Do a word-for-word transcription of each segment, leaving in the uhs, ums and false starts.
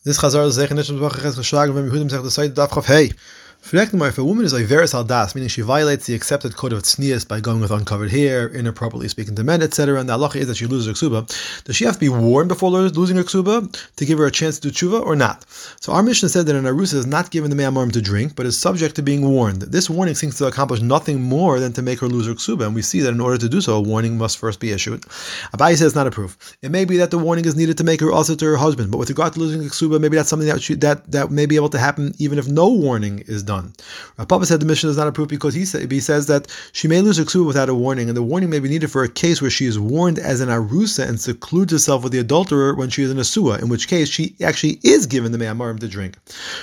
This Chazar is saying, hey. If a woman is Iveris Aldas, meaning she violates the accepted code of tznius by going with uncovered hair, inappropriately speaking to men, et cetera, and the halacha is that she loses her ksuba, does she have to be warned before losing her ksuba to give her a chance to do tshuva or not? So our Mishnah said that an arusa is not given the me'amarim to drink, but is subject to being warned. This warning seems to accomplish nothing more than to make her lose her ksuba, and we see that in order to do so, a warning must first be issued. Abai says it's not a proof. It may be that the warning is needed to make her also to her husband, but with regard to losing her ksuba, maybe that's something that, she, that, that may be able to happen even if no warning is done. Rav Papa said the Mishnah is not a proof because he, say, he says that she may lose her ksuba without a warning, and the warning may be needed for a case where she is warned as an arusa and secludes herself with the adulterer when she is in a suah, in which case she actually is given the me'amarim to drink.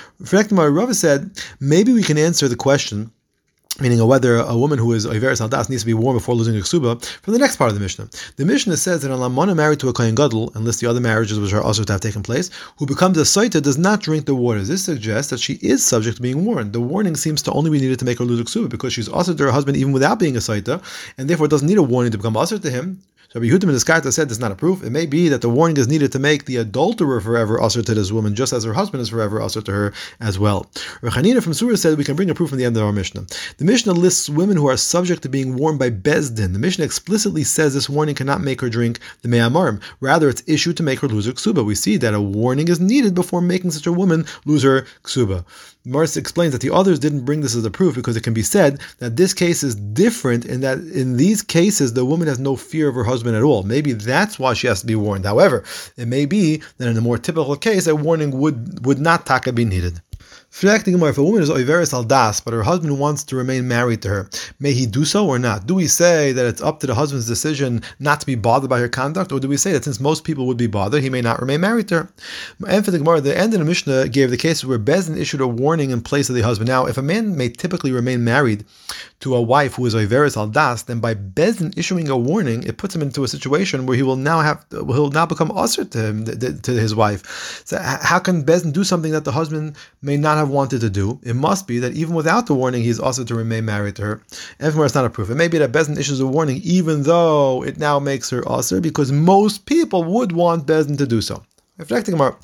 Rava said maybe we can answer the question, meaning whether a woman who is Iveris Aldas needs to be warned before losing her ksuba, from the next part of the Mishnah. The Mishnah says that an almana married to a kohen gadol, and lists the other marriages which are also to have taken place, who becomes a saita does not drink the waters. This suggests that she is subject to being warned. The warning seems to only be needed to make her lose her ksuba, because she's also to her husband even without being a saita, and therefore doesn't need a warning to become also to him. So Rabbi Yehuda ben Iskarta said this is not a proof. It may be that the warning is needed to make the adulterer forever usher to this woman, just as her husband is forever usher to her as well. Rav Chanina from Surah said we can bring a proof from the end of our Mishnah. The Mishnah lists women who are subject to being warned by Bezdin. The Mishnah explicitly says this warning cannot make her drink the me'amarim. Rather, it's issued to make her lose her ksuba. We see that a warning is needed before making such a woman lose her ksuba. Morris explains that the others didn't bring this as a proof because it can be said that this case is different in that in these cases the woman has no fear of her husband at all. Maybe that's why she has to be warned. However, it may be that in a more typical case, a warning would, would not taka be needed. If a woman is Iveris Aldas, but her husband wants to remain married to her, may he do so or not? Do we say that it's up to the husband's decision not to be bothered by her conduct, or do we say that since most people would be bothered, he may not remain married to her? And for the Gemara, the end of the Mishnah gave the cases where Bezdin issued a warning in place of the husband. Now, if a man may typically remain married to a wife who is Iveris Aldas, then by Bezdin issuing a warning, it puts him into a situation where he will now have he'll now become usher to him to his wife. So how can Bezdin do something that the husband may not have wanted to do? It must be that even without the warning, he's also to remain married to her. And it's not a proof. It may be that Bezdin issues a warning, even though it now makes her usher, because most people would want Bezdin to do so. If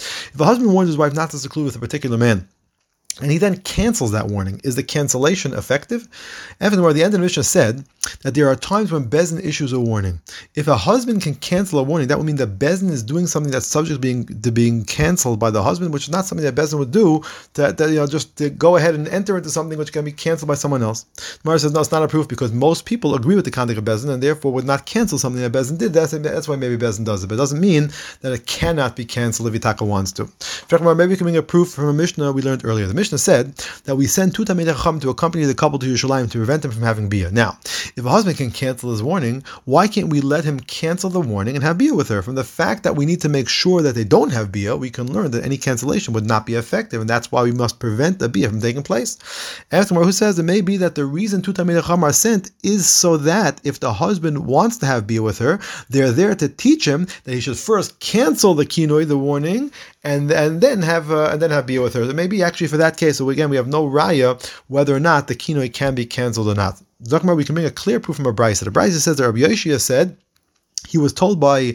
a husband warns his wife not to seclude with a particular man, and he then cancels that warning, is the cancellation effective? And furthermore, the end of the Mishnah said that there are times when Bezdin issues a warning. If a husband can cancel a warning, that would mean that Bezdin is doing something that's subject to being to being canceled by the husband, which is not something that Bezdin would do, to, to, you know, just to go ahead and enter into something which can be canceled by someone else. Mara says, no, it's not a proof because most people agree with the conduct of Bezdin and therefore would not cancel something that Bezdin did. That's, that's why maybe Bezdin does it, but it doesn't mean that it cannot be canceled if Itaka wants to. Maybe we can bring a proof from a Mishnah we learned earlier. The Mishnah said that we send two Talmidei Chacham to accompany the couple to Yerushalayim to prevent them from having bia. Now, if a husband can cancel his warning, why can't we let him cancel the warning and have bia with her? From the fact that we need to make sure that they don't have bia, we can learn that any cancellation would not be effective, and that's why we must prevent the bia from taking place. Afterward, who says it may be that the reason two Talmidei Chacham are sent is so that if the husband wants to have bia with her, they're there to teach him that he should first cancel the kinoi, the warning, and and then have uh, and then have bia with her. There may be actually for that case. So again, we have no raya whether or not the kinoi can be cancelled or not. Zakmar, we can bring a clear proof from a brisa. The brisa says that Rabbi Yoshia said he was told by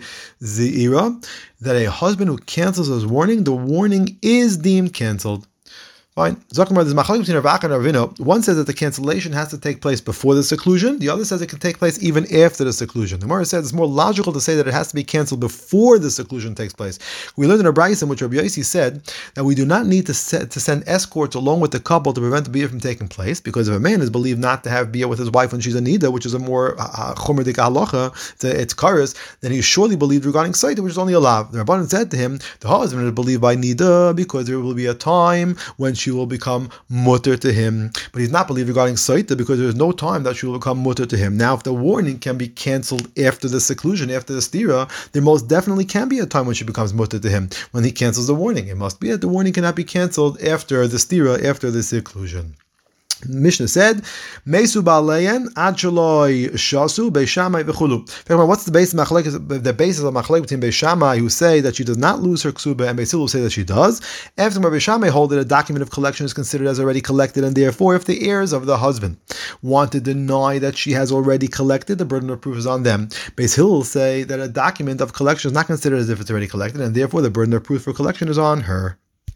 Zeira that a husband who cancels his warning, the warning is deemed cancelled. Fine. Zakmar, there's machlokes between Rav Acha and Ravina. One says that the cancellation has to take place before the seclusion. The other says it can take place even after the seclusion. The Gemara says it's more logical to say that it has to be cancelled before the seclusion takes place. We learned in a brayso in which Rabbi Yossi said that we do not need to, set, to send escorts along with the couple to prevent the bia from taking place, because if a man is believed not to have bia with his wife when she's a nida, which is a more chomer dik halacha, it's karis, then he surely believed regarding saita, which is only a lav. The Rabbanan said to him, the husband is believed by nida because there will be a time when she will become mutter to him, but he's not believed regarding saita because there is no time that she will become mutter to him. Now, if the warning can be cancelled after the seclusion, after the stira, there most definitely can be a time when she becomes mutter to him, when he cancels the warning. It must be that the warning cannot be cancelled after the stira, after the seclusion. Mishnah said, "Mesu ba'aleyen ad shaloi shasu beishamai v'chulu." What's the basis of machlek? The basis of machlek between Beishamai, who say that she does not lose her ksuba, and Beis Hillel who say that she does. After Beishamai hold that a document of collection is considered as already collected, and therefore, if the heirs of the husband want to deny that she has already collected, the burden of proof is on them. Beis Hillel say that a document of collection is not considered as if it's already collected, and therefore the burden of proof for collection is on her.